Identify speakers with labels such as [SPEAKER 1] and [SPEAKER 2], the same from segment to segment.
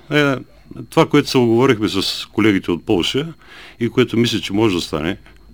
[SPEAKER 1] Това, което се оговорихме с колегите от Полша и което мисля, че може да стане,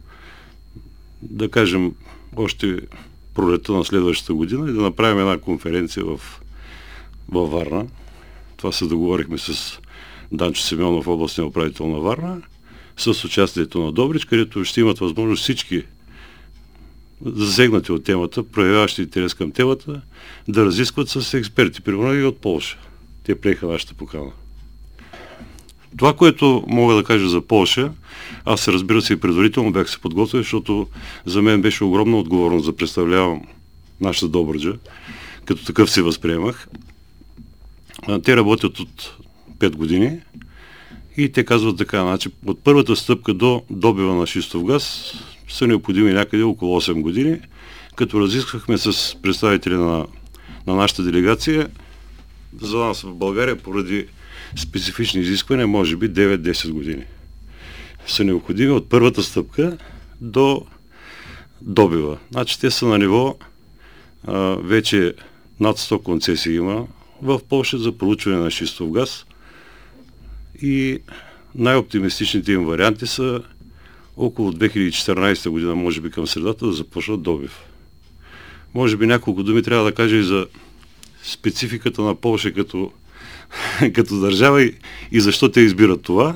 [SPEAKER 1] да кажем, още пролета на следващата година и да направим една конференция във Варна. Това се договорихме с Данчо Симеонов, областния управител на Варна, с участието на Добрич, където ще имат възможност всички засегнати от темата, проявяващи интерес към темата, да разискват с експерти, примерно и от Полша. Те приеха нашата покана. Това, което мога да кажа за Полша, аз разбира се и предварително бях се подготвил, защото за мен беше огромна отговорност да представлявам нашата Добруджа, като такъв се възприемах. Те работят от 5 години и те казват така, значи от първата стъпка до добива на шистов газ са необходими някъде около 8 години, като разисквахме с представители на нашата делегация. За нас в България поради специфични изисквания, може би 9-10 години са необходими от първата стъпка до добива. Значи те са на ниво вече над 100 концесии има в Полша за проучване на шистов газ и най-оптимистичните им варианти са около 2014 година, може би към средата, да започнат добив. Може би няколко думи трябва да кажа и за спецификата на Полша като държава и защо те избират това.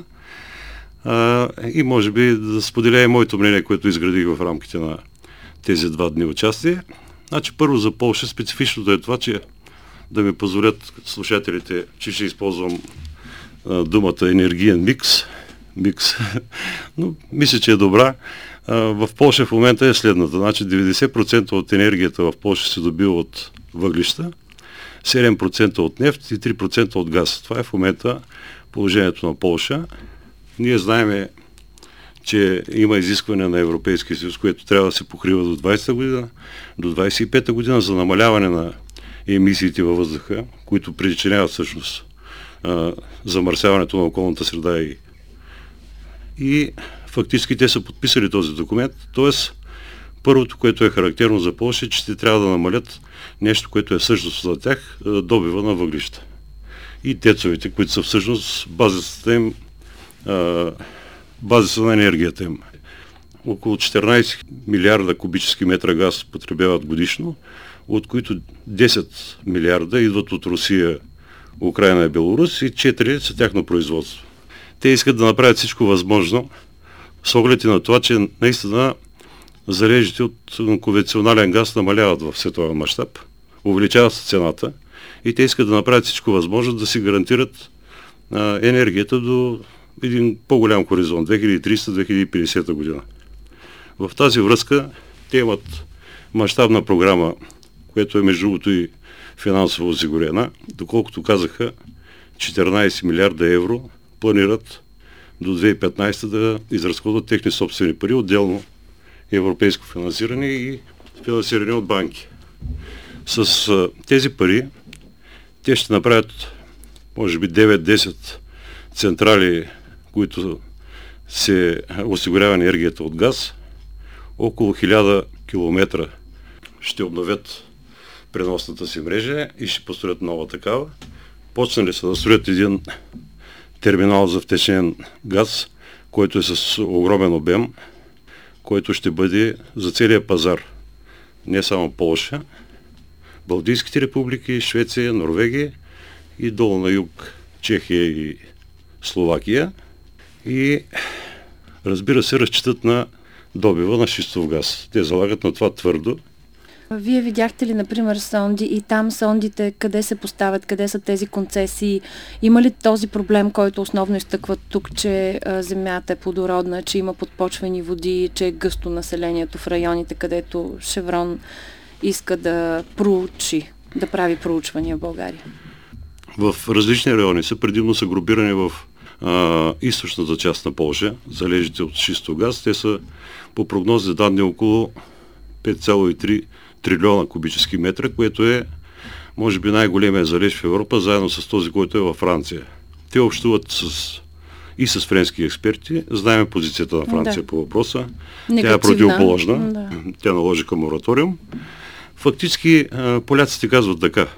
[SPEAKER 1] И може би да споделя и моето мнение, което изградих в рамките на тези 2 дни участие. Значи първо за Полша специфичното е това, че да ми позволят слушателите, че ще използвам думата енергиен микс, но мисля, че е добра. В Полша в момента е следната. Значи 90% от енергията в Полша се добива от въглища, 7% от нефт и 3% от газ. Това е в момента положението на Полша. Ние знаем, че има изискване на Европейския съюз, което трябва да се покрива до 20-та година, до 25-та година за намаляване на емисиите във въздуха, които причиняват всъщност замърсяването на околната среда и фактически те са подписали този документ. Тоест, първото, което е характерно за Полша, е, че те трябва да намалят нещо, което е всъщност за тях добива на въглища. И тецовете, които са всъщност базата на енергията им. Около 14 милиарда кубически метра газ потребяват годишно, от които 10 милиарда идват от Русия, Украйна и Беларус и 4 са тяхно производство. Те искат да направят всичко възможно с оглед и на това, че наистина залежите от конвенционален газ намаляват в световен мащаб, увеличават се цената и те искат да направят всичко възможно да си гарантират енергията до един по-голям хоризонт, 2300-2050 година. В тази връзка те имат мащабна програма, която е между другото и финансово осигурена. Доколкото казаха, 14 милиарда евро планират до 2015 да изразходват техни собствени пари, отделно европейско финансиране и финансиране от банки. С тези пари те ще направят може би 9-10 централи, които се осигурява енергията от газ, около 1000 километра ще обновят преносната си мрежа и ще построят нова такава. Почнали са да строят един терминал за втечнен газ, който е с огромен обем, който ще бъде за целия пазар. Не само Полша, Балтийските републики, Швеция, Норвегия и долу на юг Чехия и Словакия. И разбира се, разчитат на добива на шистов газ. Те залагат на това твърдо.
[SPEAKER 2] Вие видяхте ли, например, сонди и там сондите къде се поставят, къде са тези концесии? Има ли този проблем, който основно изтъкват тук, че земята е плодородна, че има подпочвени води, че е гъсто населението в районите, където Шеврон иска да проучи, да прави проучвания в България?
[SPEAKER 1] В различни райони предимно са групирани в източната част на Полша, залежите от шистов газ. Те са по прогнози данни около 5,3 трилиона кубически метра, което е може би най-големия залеж в Европа, заедно с този, който е във Франция. Те общуват и с френски експерти. Знаем позицията на Франция по въпроса. Негативна. Тя е противоположна. Тя наложи към мораториум. Фактически поляците казват така.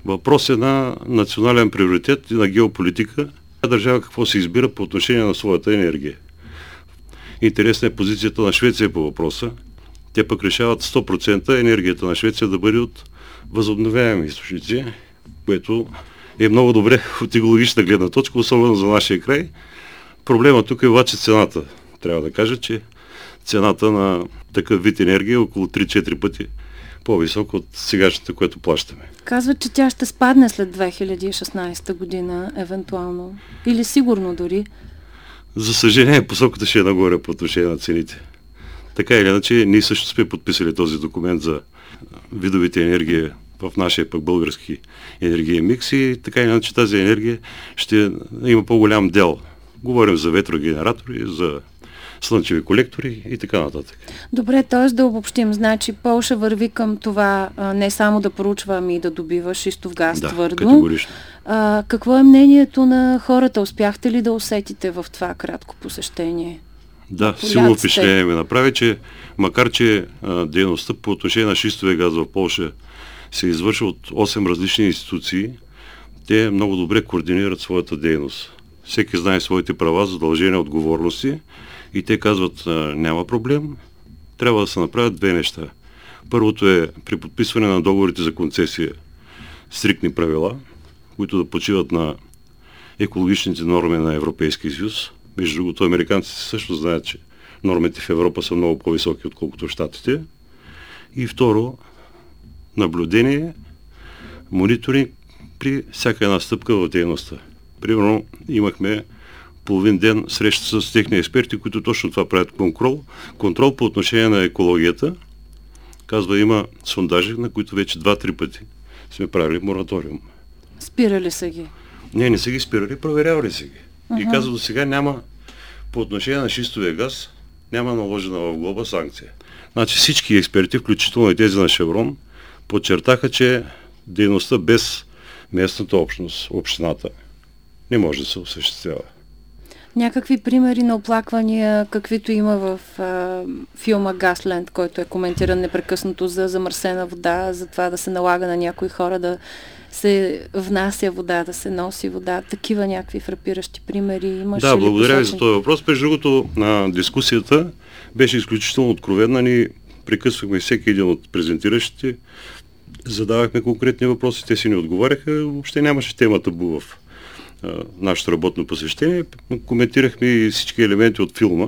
[SPEAKER 1] Въпрос е на национален приоритет и на геополитика. Държава какво се избира по отношение на своята енергия. Интересна е позицията на Швеция по въпроса. Те пък решават 100% енергията на Швеция да бъде от възобновяеми източници, което е много добре от екологична гледна точка, особено за нашия край. Проблема тук е обаче цената. Трябва да кажа, че цената на такъв вид енергия е около 3-4 пъти по-висока от сегашната, което плащаме.
[SPEAKER 2] Казват, че тя ще спадне след 2016 година, евентуално. Или сигурно дори.
[SPEAKER 1] За съжаление, посоката ще е нагоре по отношение на цените. Така или иначе, ние също сме подписали този документ за видовите енергия в нашия пък български енергиен микс и така или иначе тази енергия ще има по-голям дел. Говорим за ветрогенератори, за слънчеви колектори и така нататък.
[SPEAKER 2] Добре, т.е. да обобщим. Значи Полша върви към това не само да проучва, ами и да добива шистов газ твърдо.
[SPEAKER 1] Да, категорично.
[SPEAKER 2] Какво е мнението на хората? Успяхте ли да усетите в това кратко посещение?
[SPEAKER 1] Да, силно впечатление ми направи, че макар че дейността по отношение на шистовия газ в Полша се извършва от 8 различни институции, те много добре координират своята дейност. Всеки знае своите права, задължения, отговорности и те казват, няма проблем, трябва да се направят две неща. Първото е при подписване на договорите за концесия стриктни правила, които да почиват на екологичните норми на Европейския съюз. Между другото, американците също знаят, че нормите в Европа са много по-високи, отколкото в Щатите. И второ, наблюдение, мониторинг при всяка една стъпка в дейността. Примерно, имахме половин ден среща с техни експерти, които точно това правят контрол по отношение на екологията. Казва, има сондажи, на които вече 2-3 пъти сме правили мораториум.
[SPEAKER 2] Спирали са ги?
[SPEAKER 1] Не са ги спирали, проверявали са ги. И казва, до сега няма, по отношение на шистовия газ, няма наложена в глоба санкция. Значи всички експерти, включително и тези на Шеврон, подчертаха, че дейността без местната общност, общината, не може да се осъществява.
[SPEAKER 2] Някакви примери на оплаквания, каквито има в филма Газленд, който е коментиран непрекъснато за замърсена вода, за това да се налага на някои хора да се внася вода, да се носи вода. Такива някакви фрапиращи примери имаш ли?
[SPEAKER 1] Да, благодаря ви за този въпрос. През другото, дискусията беше изключително откровенна. Ние прекъсвахме всеки един от презентиращите, задавахме конкретни въпроси, те си не отговаряха. Въобще нямаше тема табу в нашето работно посещение. Коментирахме и всички елементи от филма.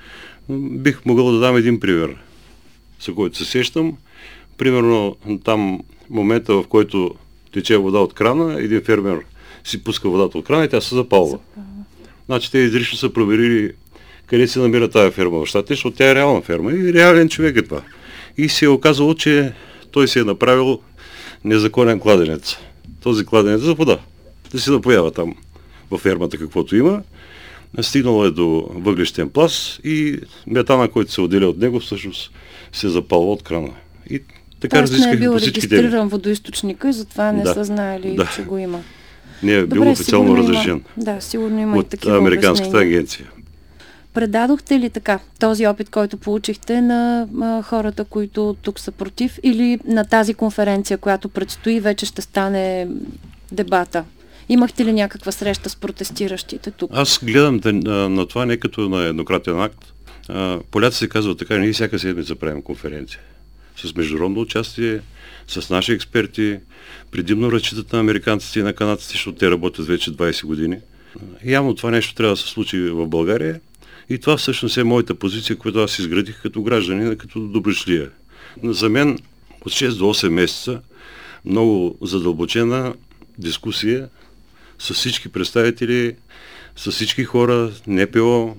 [SPEAKER 1] Бих могъл да дам един пример, за който се сещам. Примерно там момента, в който тече вода от крана, един фермер си пуска водата от крана и тя се запалва. Значи те изрично са проверили къде се намира тази ферма в Щатите, защото тя е реална ферма и реален човек е това. И се е оказало, че той си е направил незаконен кладенец. Този кладенец за вода. Да се напоява там във фермата каквото има. Стигнало е до въглищен пласт и метана, който се отделя от него, всъщност се запалва от крана. И така разискаха по всички теми.
[SPEAKER 2] Не е бил регистриран водоизточника и затова не са знаели, че го има.
[SPEAKER 1] Не е бил официално разрешен.
[SPEAKER 2] Да, сигурно има и такива
[SPEAKER 1] американската агенция.
[SPEAKER 2] Предадохте ли така този опит, който получихте на хората, които тук са против, или на тази конференция, която предстои, вече ще стане дебата? Имахте ли някаква среща с протестиращите тук?
[SPEAKER 1] Аз гледам на това не като на еднократен акт. Поляците казват така, ние всяка седмица правим конференция. С международно участие, с наши експерти, предимно разчитат на американците и на канадците, защото те работят вече 20 години. Явно това нещо трябва да се случи в България и това всъщност е моята позиция, която аз изградих като гражданин, като доброчлия. За мен от 6 до 8 месеца много задълбочена дискусия с всички представители, с всички хора, НПО,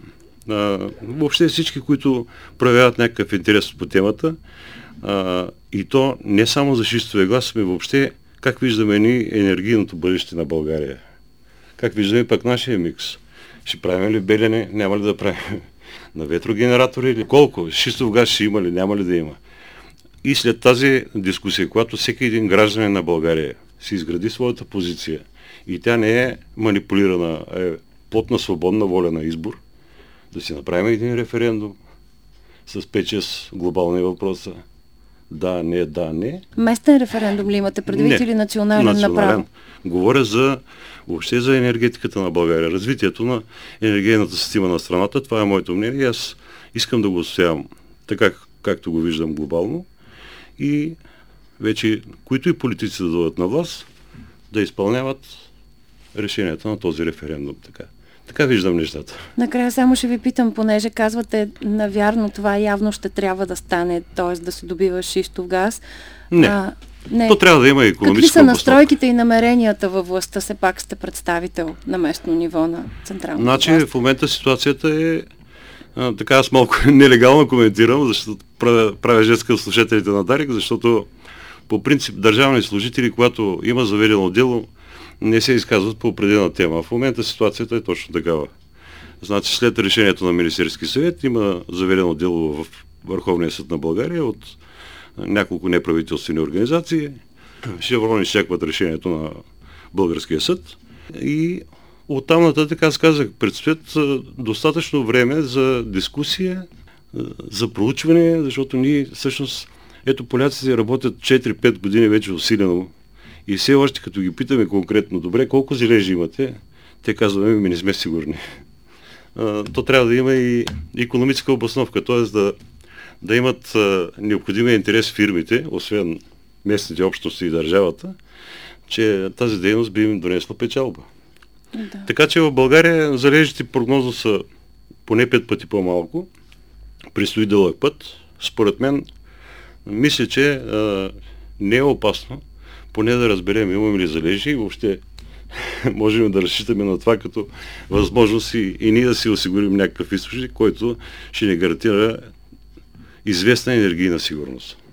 [SPEAKER 1] въобще всички, които проявяват някакъв интерес по темата. И то не само за шистовия газ, ами въобще как виждаме ни енергийното бъдеще на България. Как виждаме пък нашия микс. Ще правим ли Белене, няма ли да правим? На ветрогенератори или колко? Шистов газ ще има ли, няма ли да има? И след тази дискусия, когато всеки един гражданин на България си изгради своята позиция и тя не е манипулирана, а е плотна свободна воля на избор, да си направим един референдум с 5-6 глобални въпроса, да, не, да, не.
[SPEAKER 2] Местен референдум ли имате предвид или национален направо?
[SPEAKER 1] Говоря въобще за енергетиката на България, развитието на енергийната система на страната. Това е моето мнение. Аз искам да го отстоявам така, както го виждам глобално. И вече, които и политици да дойдат на власт, да изпълняват решенията на този референдум. Така виждам нещата.
[SPEAKER 2] Накрая само ще ви питам, понеже казвате, навярно това явно ще трябва да стане, т.е. да се добива шистов газ.
[SPEAKER 1] Не. То трябва да има икономическа
[SPEAKER 2] Какви са настройките и намеренията във властта? Все пак сте представител на местно ниво на централната власт.
[SPEAKER 1] Значи в момента ситуацията е така, аз малко нелегално коментирам, защото правя жест към слушателите на Дарик, защото по принцип държавни служители, когато има заведено дело, не се изказват по определена тема. В момента ситуацията е точно такава. Значи след решението на Министерски съвет има заведено дело в Върховния съд на България от няколко неправителствени организации. Шеврон изчакват решението на Българския съд. И оттам нататък, аз казах, предстоят достатъчно време за дискусия, за проучване, защото ние всъщност, ето поляците работят 4-5 години вече усилено и все още като ги питаме конкретно, добре, колко залежи имате, те казваме, ми не сме сигурни. То трябва да има и икономическа обосновка, т.е. да имат необходимия интерес фирмите, освен местните общности и държавата, че тази дейност би им донесла печалба. Да. Така че в България залежите прогноза са поне 5 пъти по-малко. Предстои дълъг път. Според мен, мисля, че не е опасно поне да разберем имаме ли залежи и въобще можем да разчитаме на това като възможност и ние да си осигурим някакъв източник, който ще ни гарантира известна енергийна сигурност.